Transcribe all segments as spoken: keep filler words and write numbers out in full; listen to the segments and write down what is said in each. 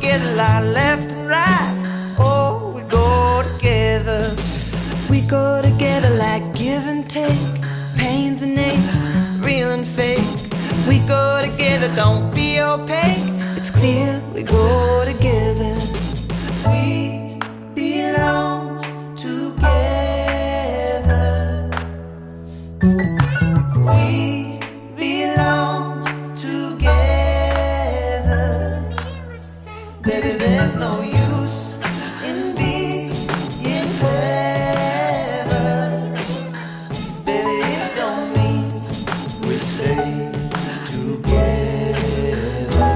together like left and right. Oh, we go together. We go together like give and take, pains and aches, real and fake. We go together, don't be opaque. It's clear we go together. We belong together. We belong together. Baby, there's no use in being clever. Baby, it don't mean we stay together.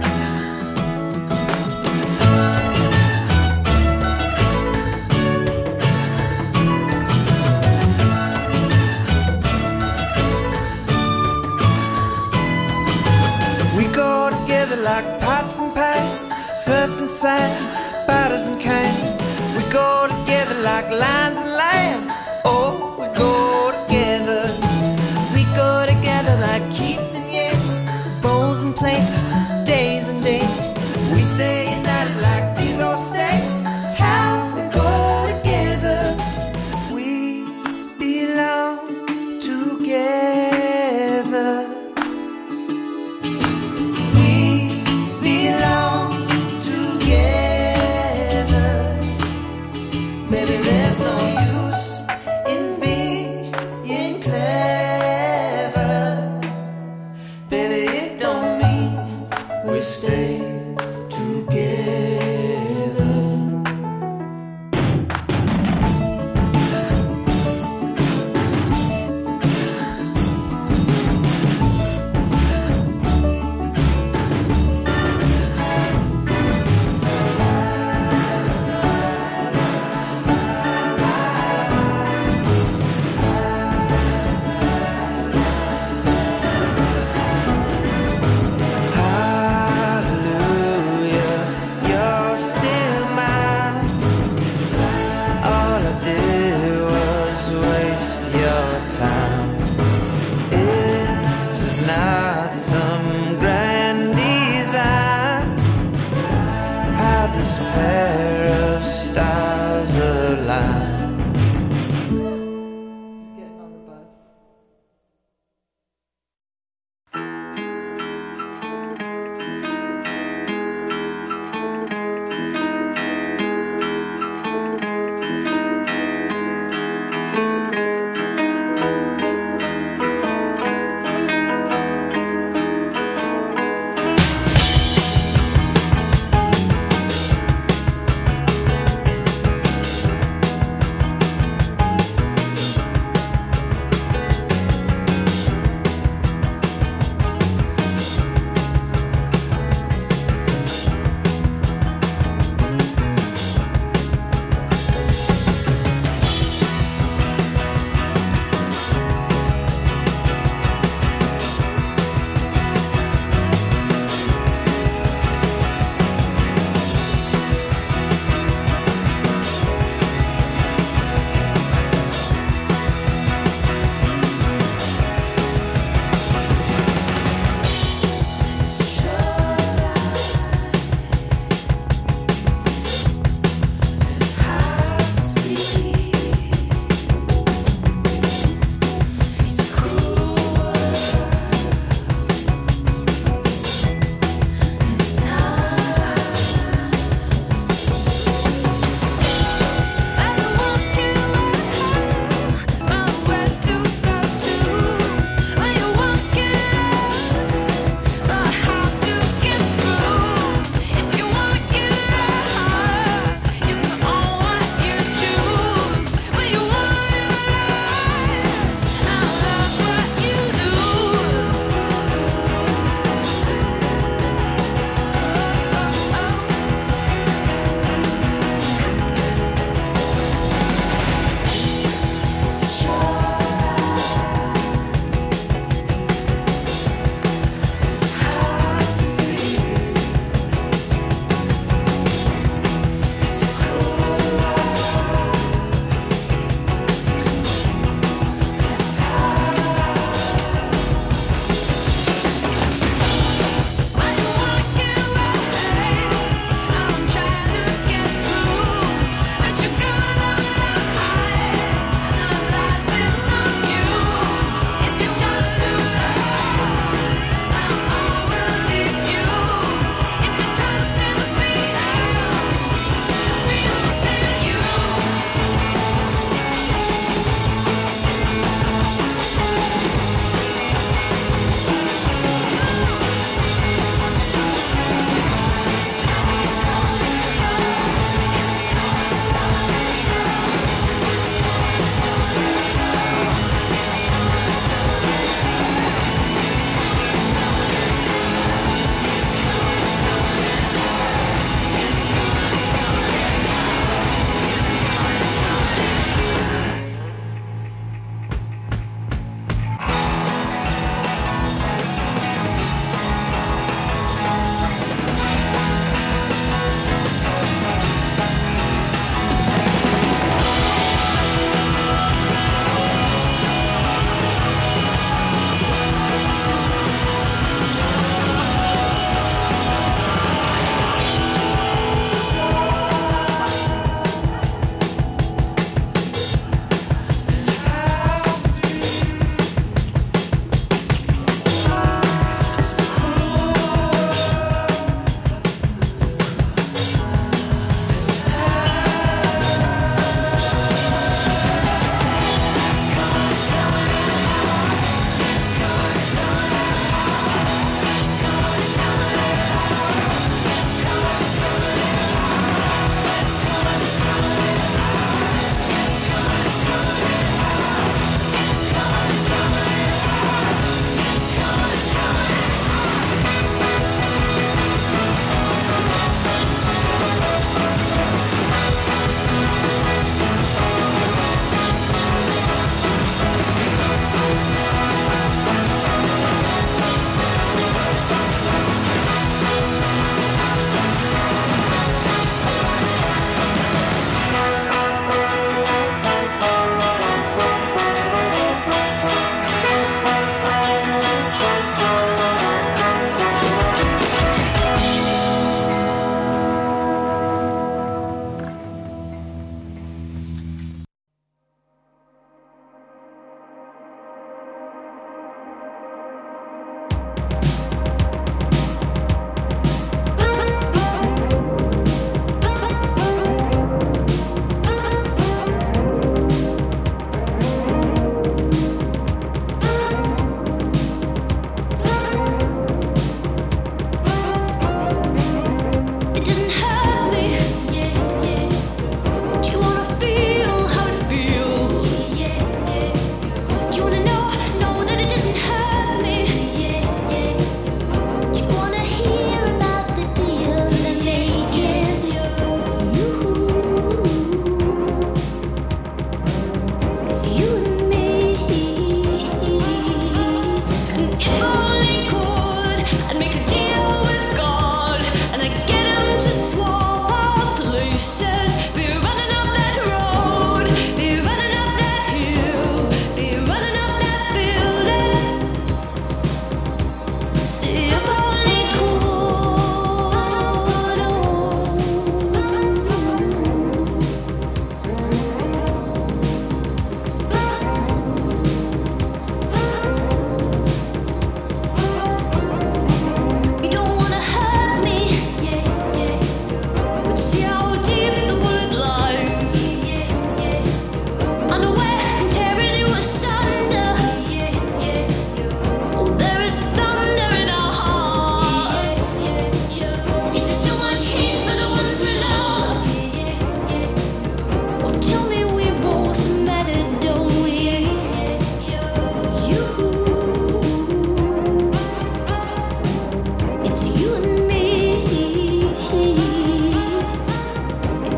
We go together like pots and pans, surf and sand, batters and cans. We go together like lions and lambs. Oh, we go together. We go together like Keats and Yeats, bowls and plates, days and dates. We stay united like these old states. It's how we go together. We belong together. We belong together. Baby, there's no use in being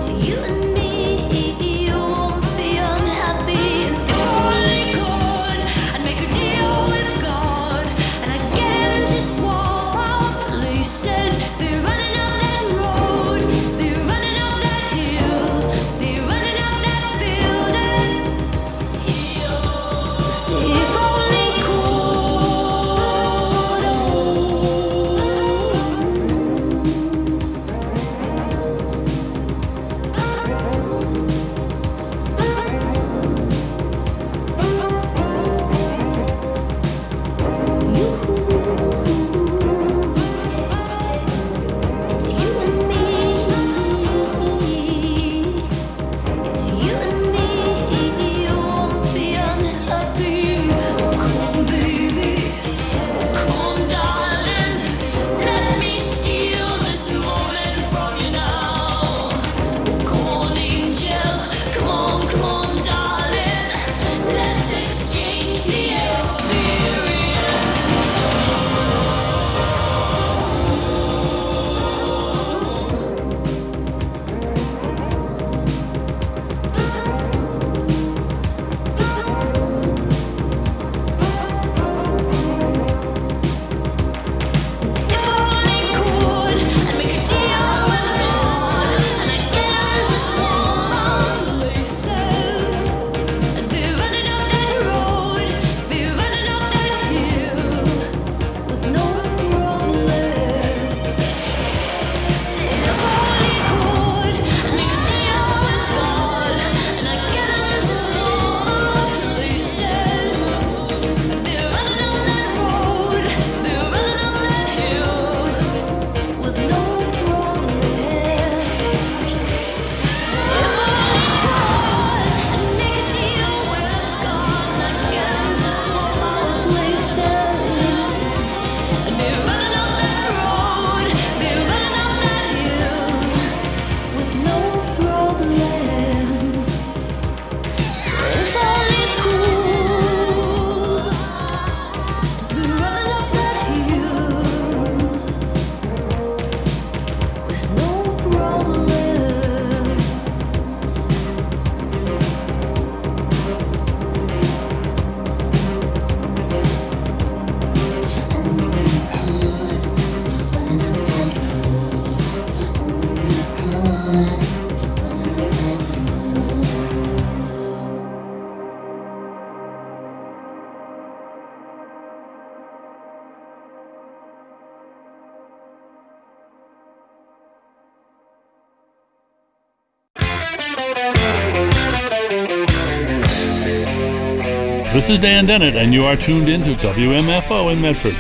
This is Dan Dennett, and you are tuned in to W M F O in Medford.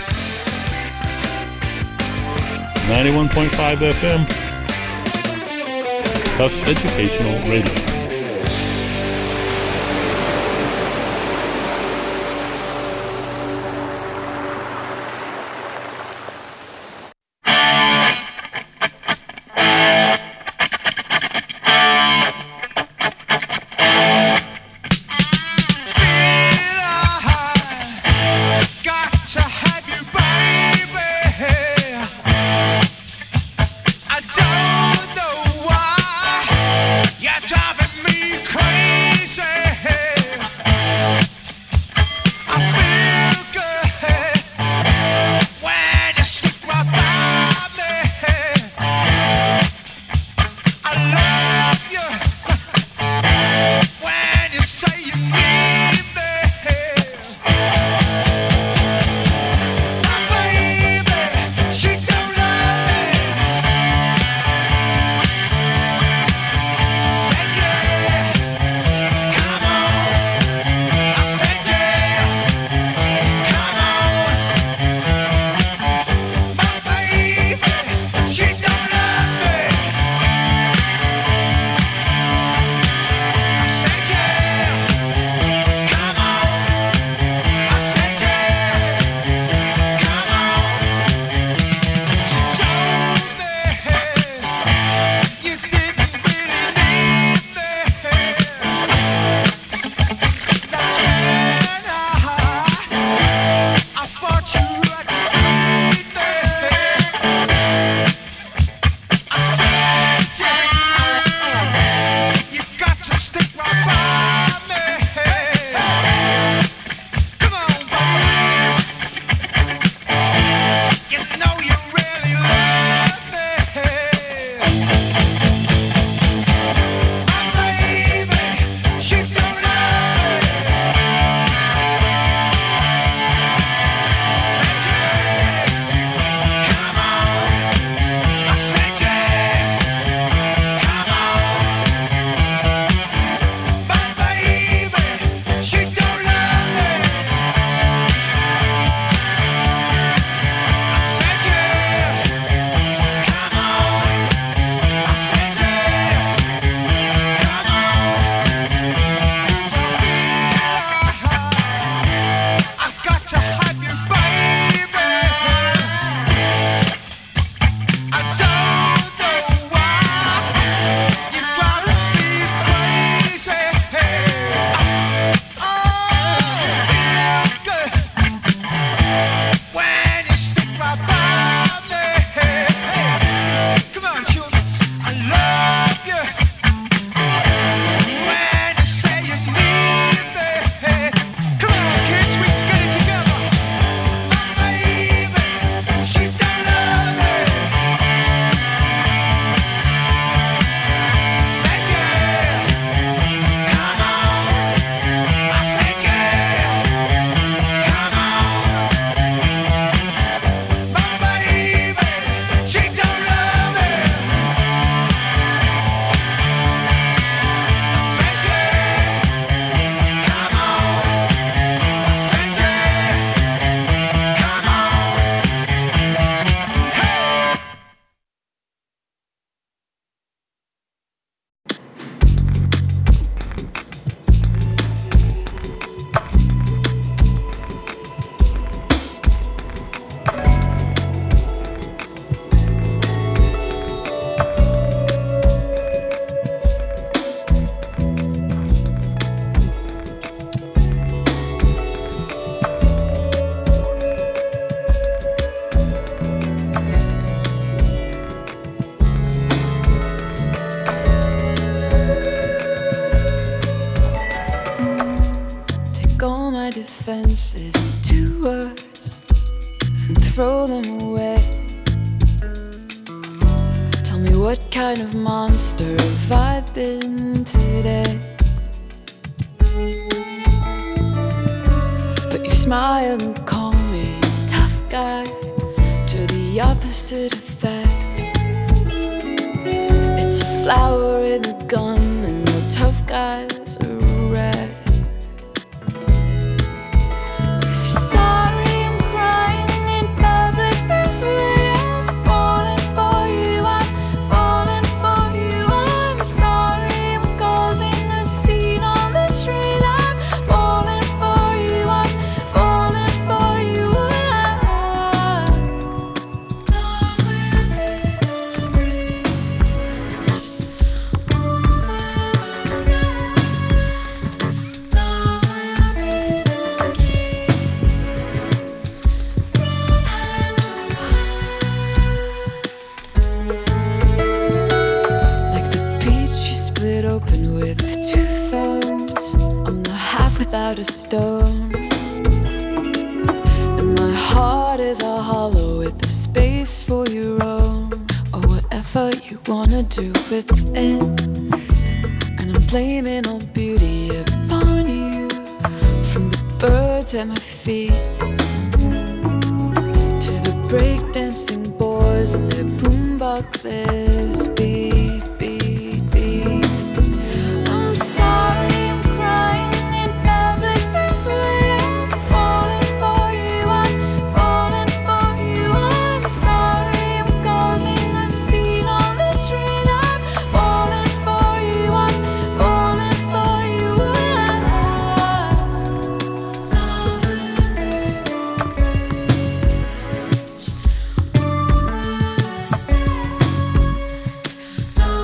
ninety-one point five F M. Tufts Educational Radio. Driving offenses to words and throw them away. Tell me, what kind of monster have I been today? But you smile and call me tough guy, to the opposite effect. It's a flower in a gun and the tough guy's a wreck. Sorry, I'm crying in public this way. I'm falling for you, I'm falling for you. I'm sorry, I'm causing a scene on the train. I'm falling for you, I'm falling for you. Love will be the bridge over the sand. Love will be the key from hand to heart. Like the peach you split open with two thumbs, I'm the half without a stone. And my heart is a hollow with the space for your own, or whatever you wanna do with it. And I'm blaming all beauty upon you, from the birds at my feet to the breakdancing boys and their boomboxes. Beat, beat, beat. I'm sorry, I'm crying in public this way. I'm falling for you, I'm falling for you. I'm sorry, I'm causing a scene on the train. I'm falling for you, I'm falling for you. Love will be the bridge over the sand. Love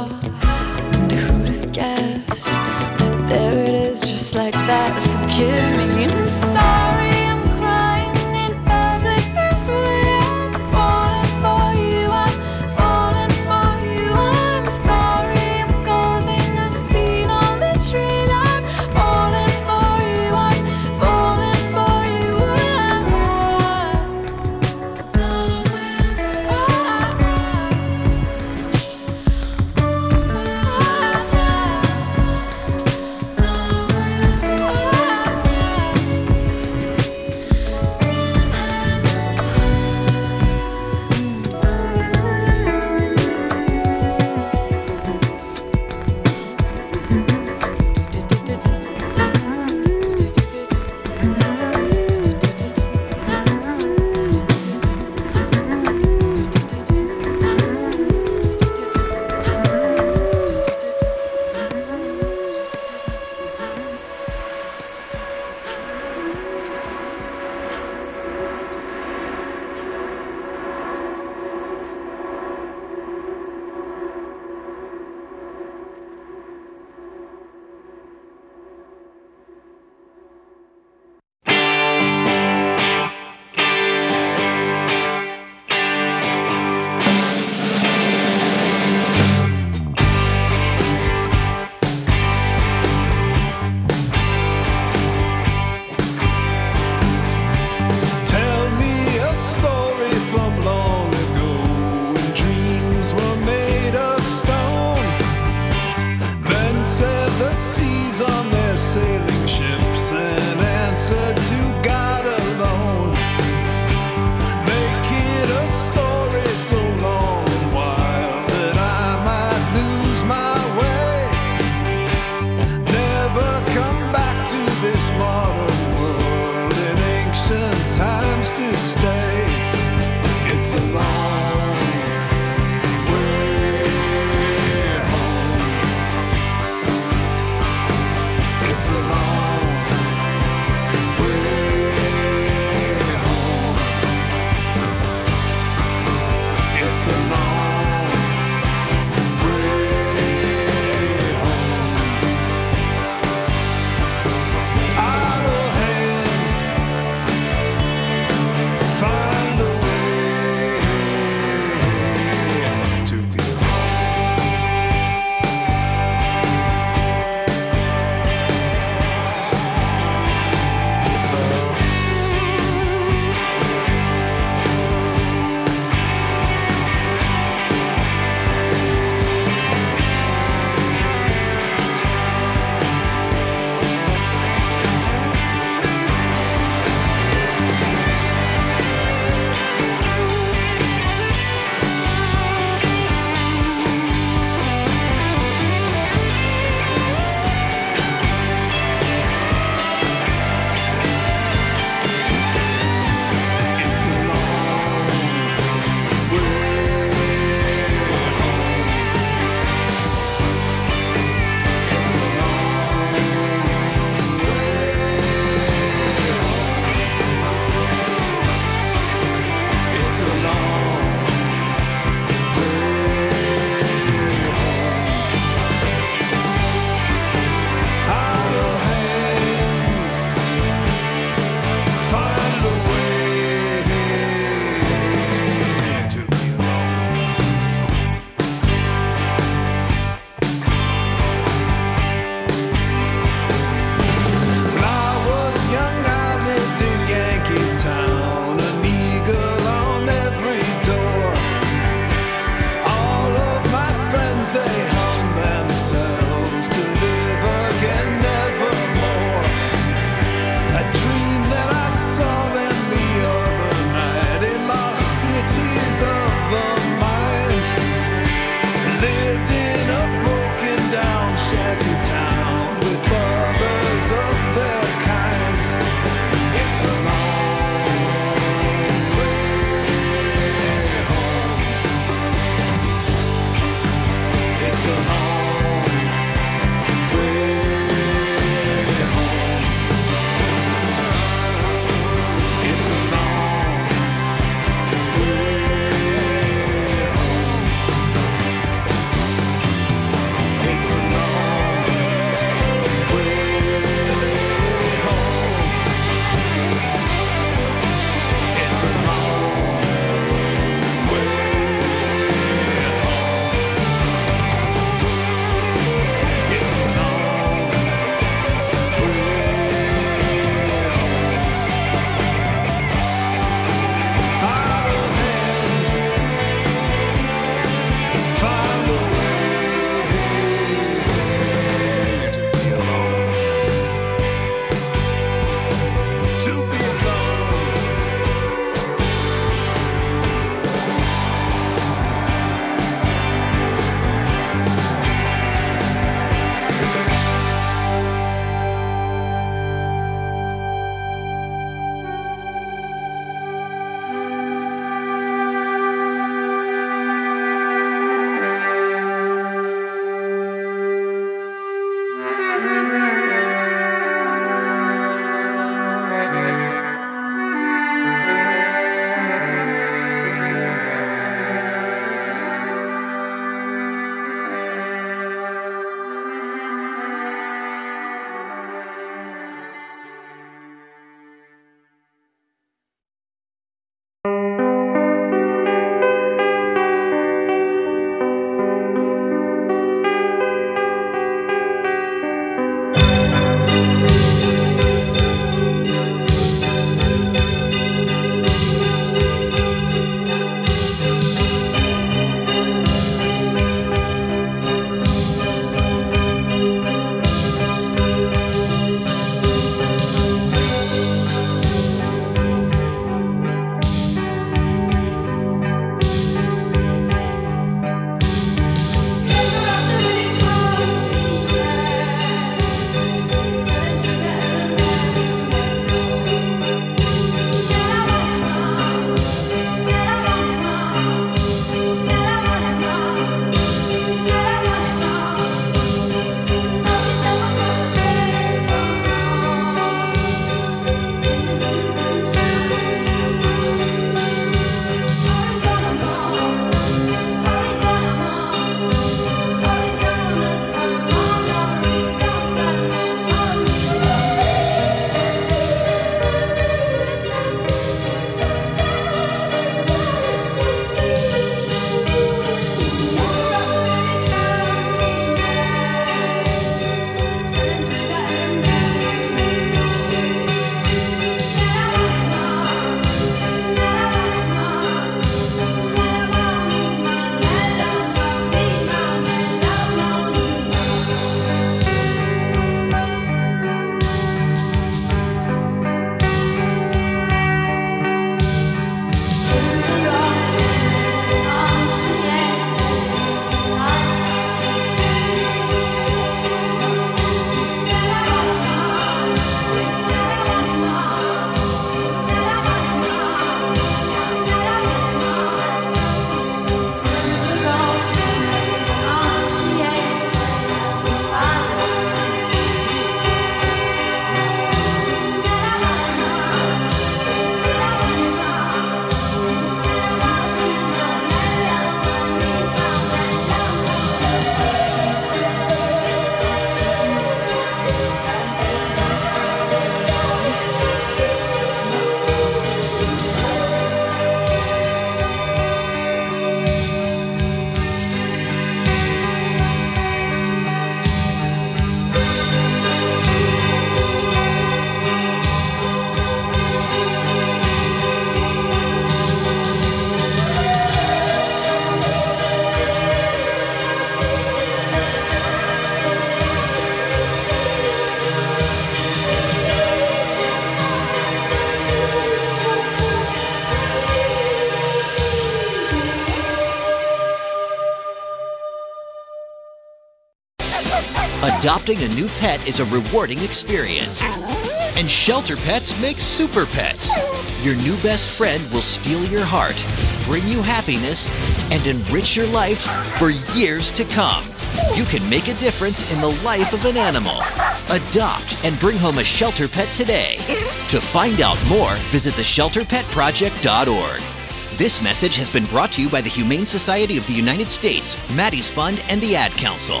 adopting a new pet is a rewarding experience. And Shelter Pets makes super pets. Your new best friend will steal your heart, bring you happiness, and enrich your life for years to come. You can make a difference in the life of an animal. Adopt and bring home a Shelter Pet today. To find out more, visit the shelter pet project dot org. This message has been brought to you by the Humane Society of the United States, Maddie's Fund, and the Ad Council.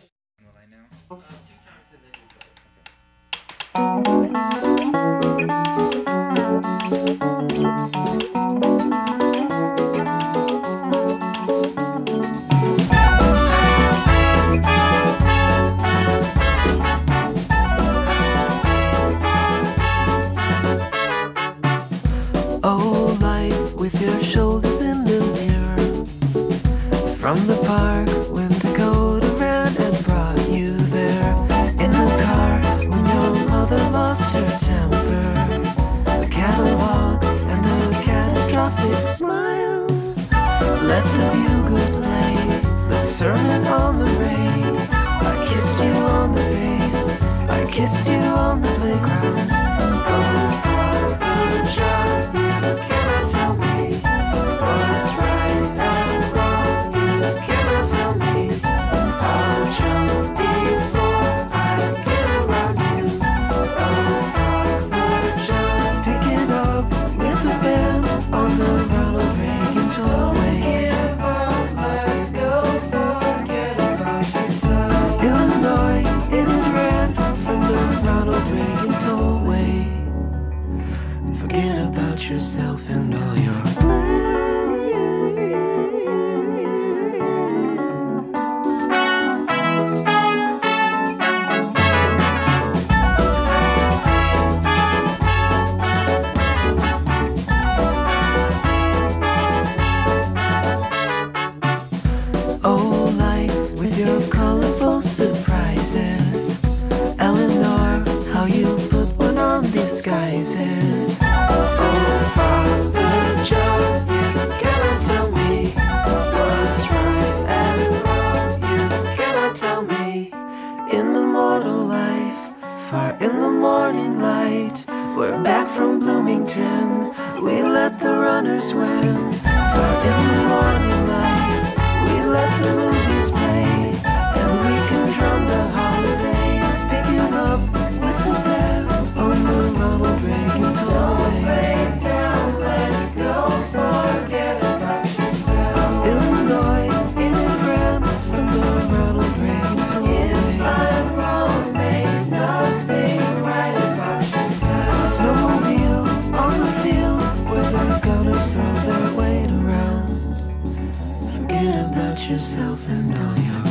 Oh, life with your shoulders in the mirror. From the park when Dakota ran and brought you there. In the car when your mother lost her temper. The catalog and the catastrophic smile. Let the bugles play the sermon on the rain. I kissed you on the face, I kissed you on the playground. Oh, Father John, you cannot tell me what's right and wrong. You cannot tell me I'll jump before I get around you. Oh, Father John, pick it up with the band on the Ronald Reagan tollway. Let's go, forget about yourself. Illinois, in and ran from the Ronald Reagan tollway. Forget about yourself and all your plans. Oh, life with your colorful surprises. Eleanor, how you put one on disguises. Oh, Father John, you cannot tell me what's right and wrong. You cannot tell me. In the mortal life, far in the morning light, we're back from Bloomington. We let the runners win. Far in the morning life, we let the movies play, and we can drum the holiday. Pick it up with the band on the Ronald Reagan tollway. Down, let's go, forget about yourself. Illinois, in and ran from the Ronald Reagan tollway. If I'm wrong, makes nothing right about yourself. Snowmobile on the field where the gunners throw their weight around. Forget about yourself and all your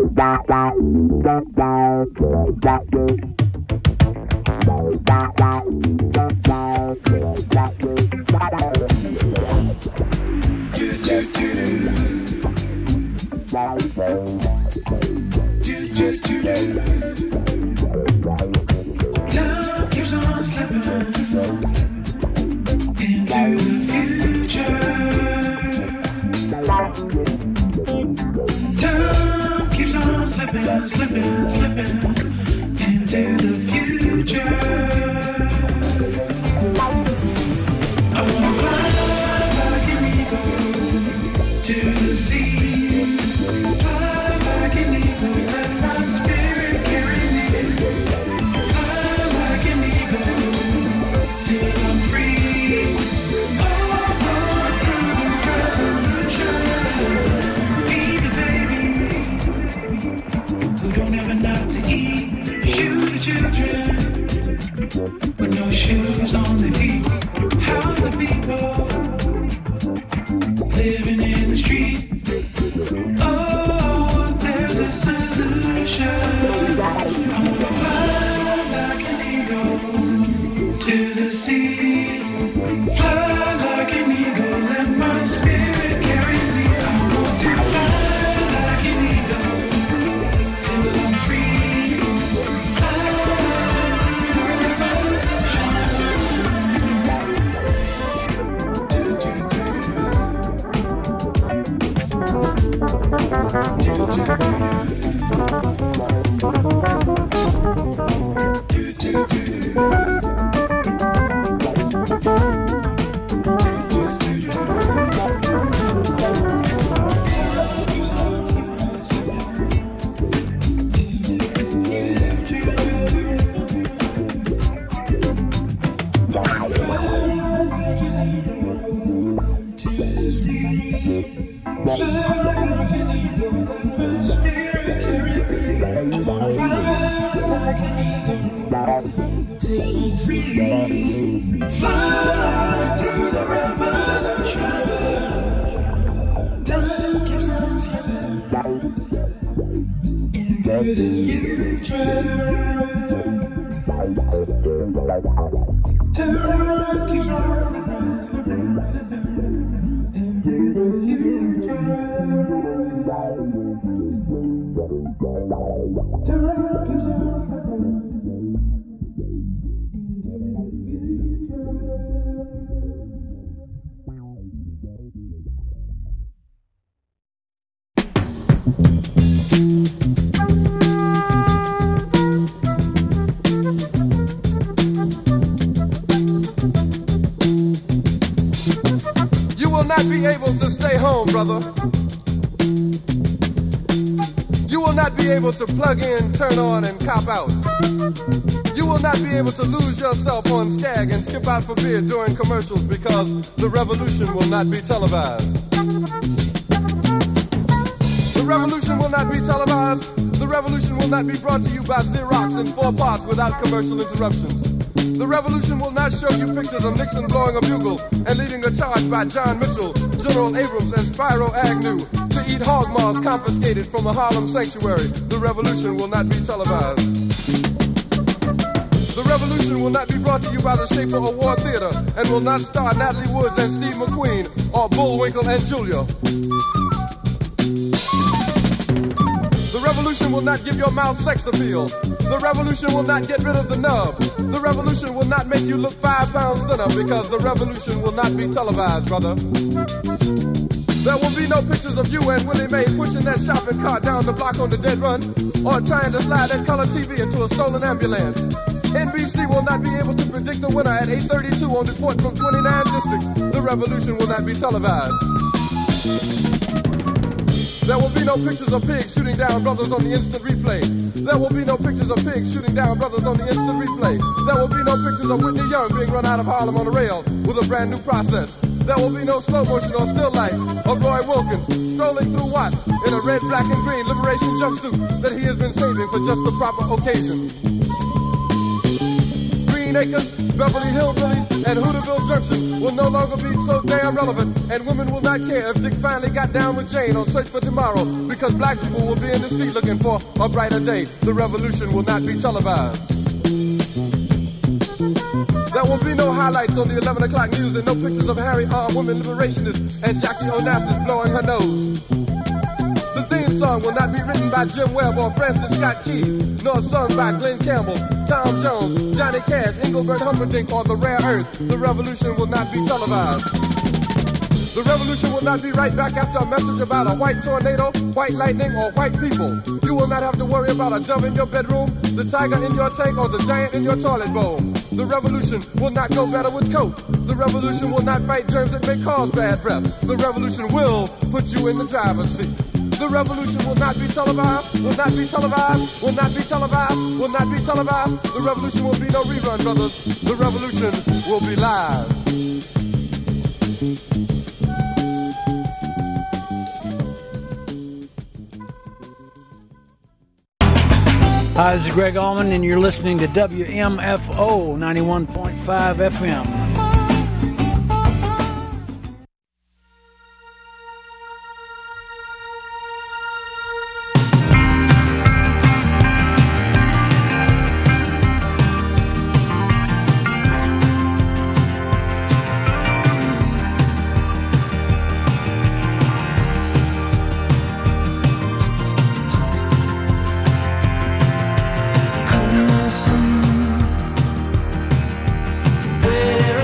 keeps on slipping into the future. Time keeps on slipping, slipping, slipping into the future. I wanna fly like an eagle to the sea. Fly like an eagle, let my spirit carry me. Fly like an eagle till I'm free. Over through the revolution. Feed the babies who don't have enough to eat. Shoot the children with no shoes on their feet. How's the people living in the street? Oh, there's a solution. I wanna fly like an eagle to the sea. Fly like an eagle, let my spirit carry me. I want to fly like an eagle till I'm free. Fly through the revolution. Fly through the revolution. Time keeps on slipping into the future. Time keeps on slipping, slipping, slipping into the future. Time keeps on slipping. Be able to stay home, brother. You will not be able to plug in, turn on, and cop out. You will not be able to lose yourself on Skag and skip out for beer during commercials because the revolution will not be televised. The revolution will not be televised. The revolution will not be brought to you by Xerox in four parts without commercial interruptions. The revolution will not show you pictures of Nixon blowing a bugle and leading a charge by John Mitchell, General Abrams, and Spyro Agnew to eat hog maws confiscated from a Harlem sanctuary. The revolution will not be televised. The revolution will not be brought to you by the Schaefer Award Theater and will not star Natalie Woods and Steve McQueen or Bullwinkle and Julia. The revolution will not give your mouth sex appeal. The revolution will not get rid of the nubs. The revolution will not make you look five pounds thinner because the revolution will not be televised, brother. There will be no pictures of you and Willie Mae pushing that shopping cart down the block on the dead run or trying to slide that color T V into a stolen ambulance. N B C will not be able to predict the winner at eight thirty-two on report from twenty-nine districts. The revolution will not be televised. There will be no pictures of pigs shooting down brothers on the instant replay. There will be no pictures of pigs shooting down brothers on the instant replay. There will be no pictures of Whitney Young being run out of Harlem on a rail with a brand new process. There will be no slow motion or still life of Roy Wilkins strolling through Watts in a red, black, and green liberation jumpsuit that he has been saving for just the proper occasion. Green Green Acres, Beverly Hillbillies, and Hooterville Junction will no longer be so damn relevant, and women will not care if Dick finally got down with Jane on Search for Tomorrow, because black people will be in the street looking for a brighter day. The revolution will not be televised. There will be no highlights on the eleven o'clock news and no pictures of Harry armed women liberationists and Jackie Onassis blowing her nose. The theme song will not be written by Jim Webb or Francis Scott Keys, nor sung by Glenn Campbell, Tom Jones, Johnny Cash, Engelbert Humperdinck, or The Rare Earth. The revolution will not be televised. The revolution will not be right back after a message about a white tornado, white lightning, or white people. You will not have to worry about a dove in your bedroom, the tiger in your tank, or the giant in your toilet bowl. The revolution will not go better with Coke. The revolution will not fight germs that may cause bad breath. The revolution will put you in the driver's seat. The revolution will not be televised, will not be televised, will not be televised, will not be televised. The revolution will be no rerun, brothers. The revolution will be live. Hi, this is Greg Allman, and you're listening to W M F O ninety-one point five F M. Where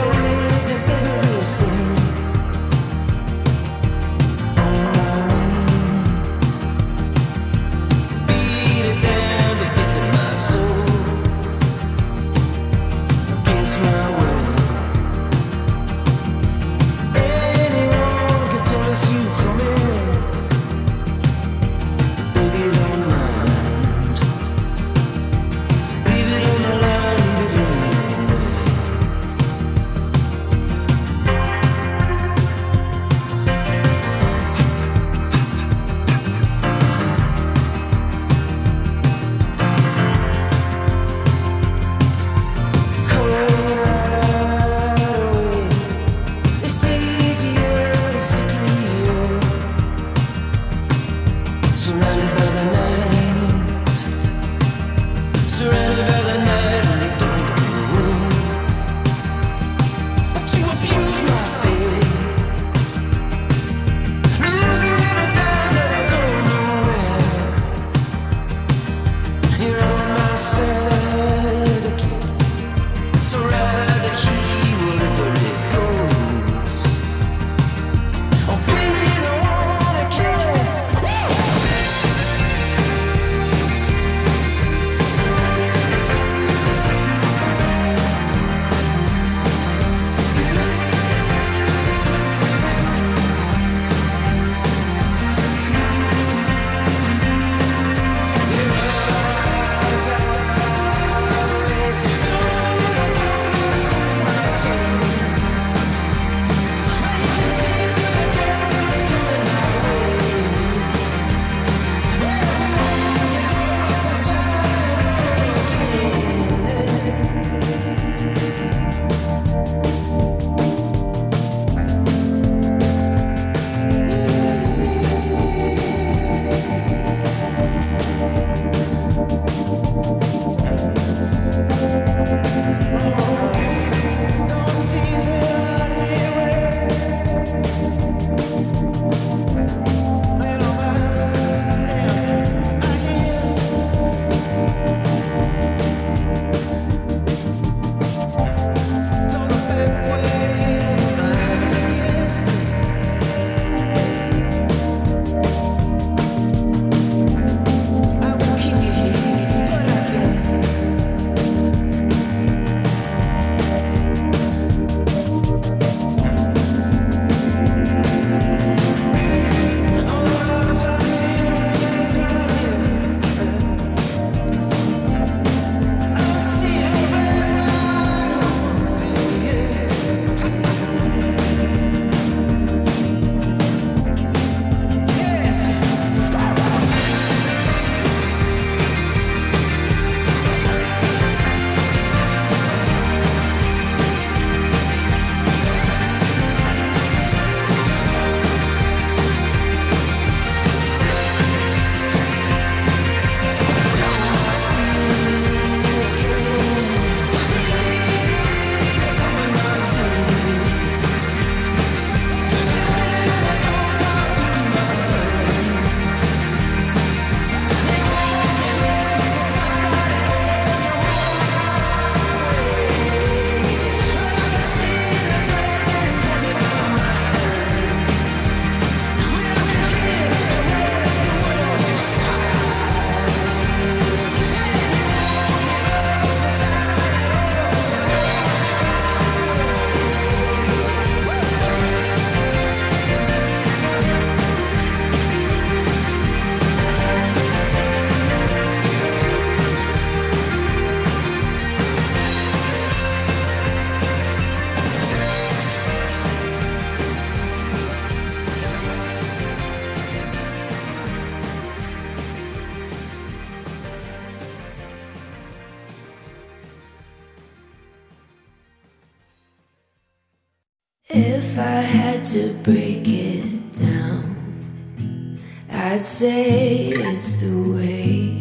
to break it down, I'd say it's the way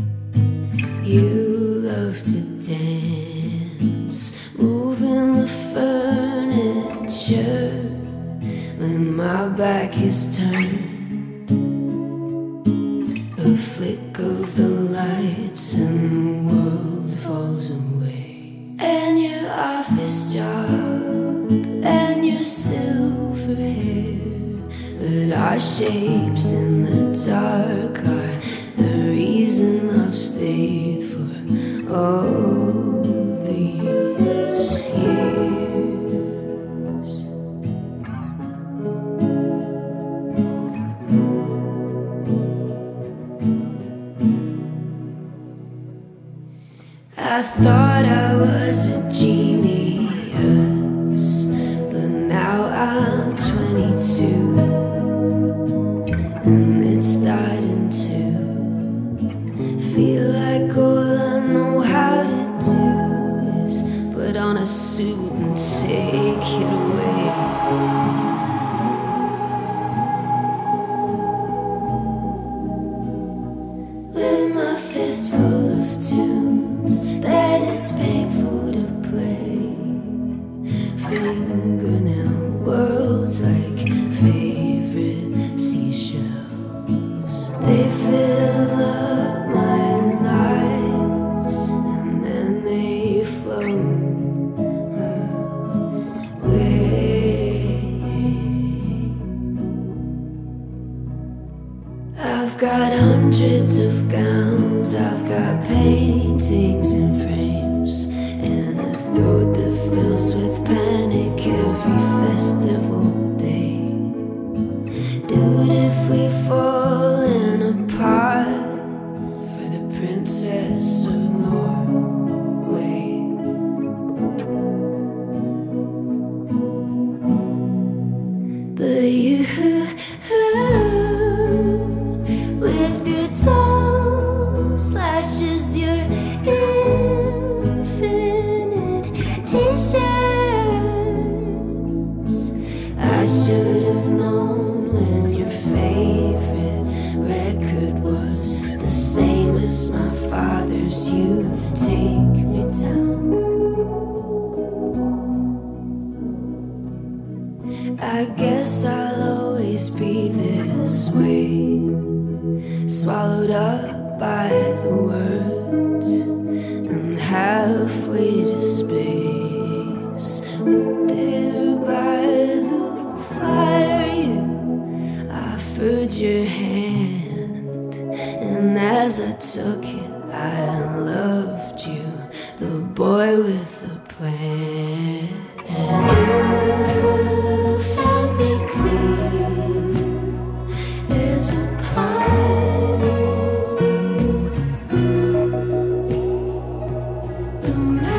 you love to dance, moving the furniture when my back is turned. A flick of the lights and the world falls away. And your office job and your silver hair, but our shapes in the dark are the reason I've stayed for all these years. I thought I was a genius, but now I'm twenty-two, and it's starting to feel like all I know how to do is put on a suit and take it away. With my fist full of tunes that it's painful to play, fingernail worlds like favorite seashells. They fill up my nights and then they float away. I've got hundreds of gowns, I've got paintings in frames, and a throat that fills with panic every festival day. Dutifully falling apart for the princess of Norway. But you, with your tongue slashes your infinite t-shirts. I should have known when your favorite record was the same as my father's. You take me down. I guess I'll always be this way, swallowed up by the words and halfway to space. There by the fire you offered your hand, and as I took it I loved you, the boy with the plan. You found me clean as a pie. The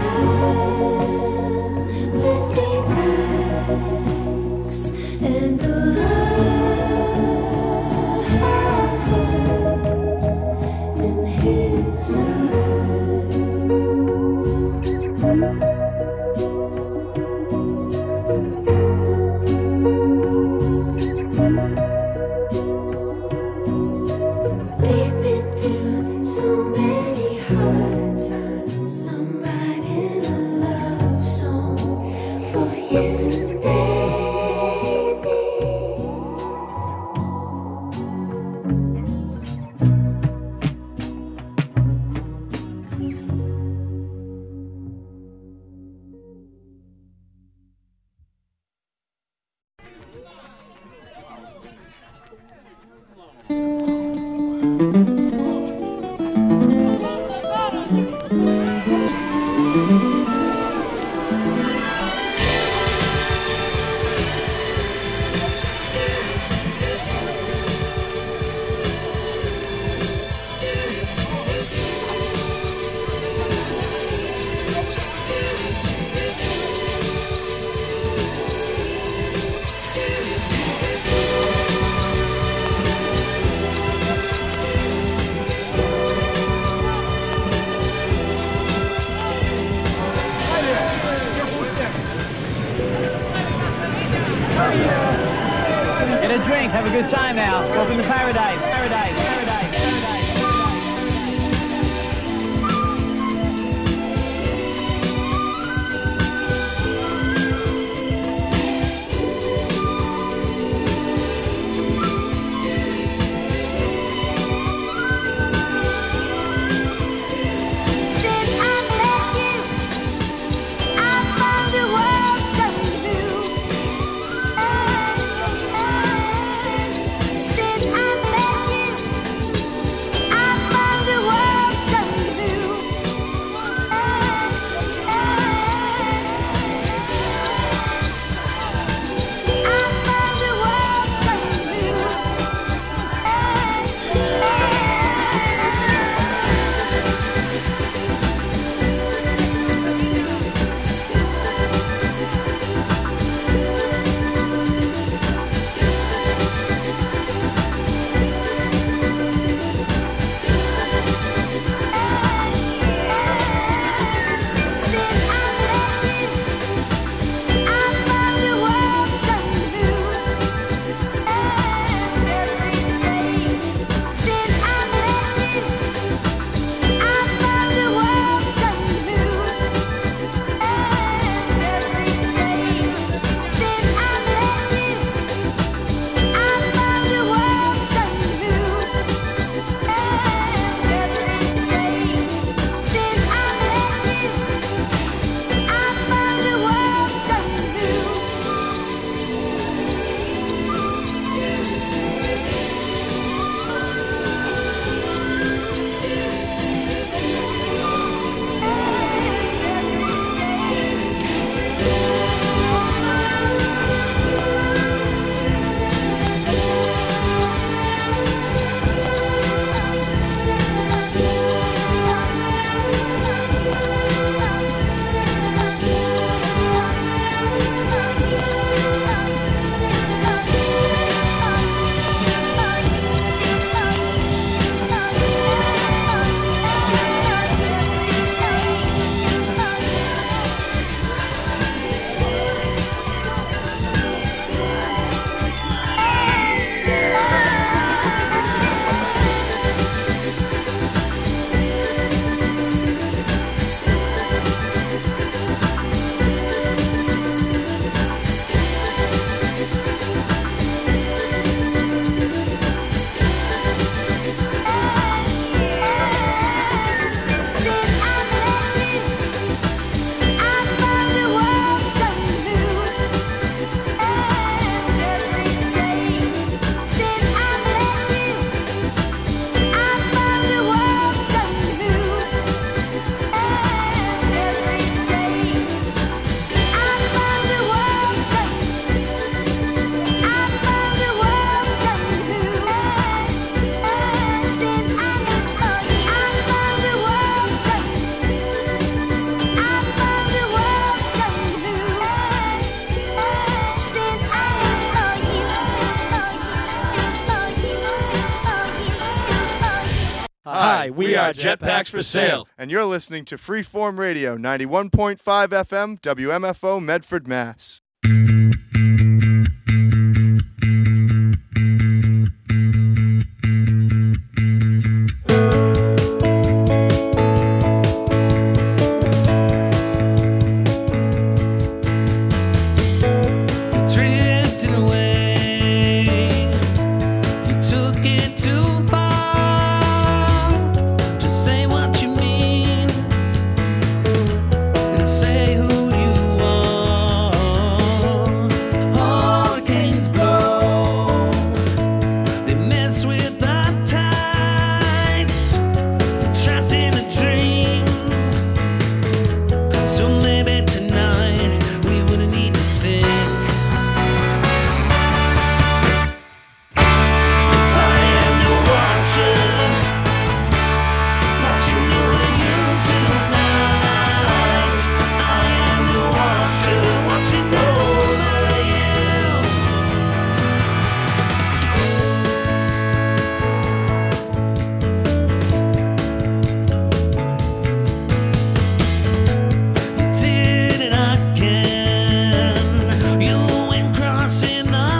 man with the axe and the light in his eyes. We've been through so many hard times. I'm writing a love song for you, baby. Get a drink, have a good time now. Welcome to paradise, paradise, paradise, paradise. Hi, we are Jetpacks for Sale, and you're listening to Freeform Radio, ninety-one point five F M, W M F O, Medford, Mass.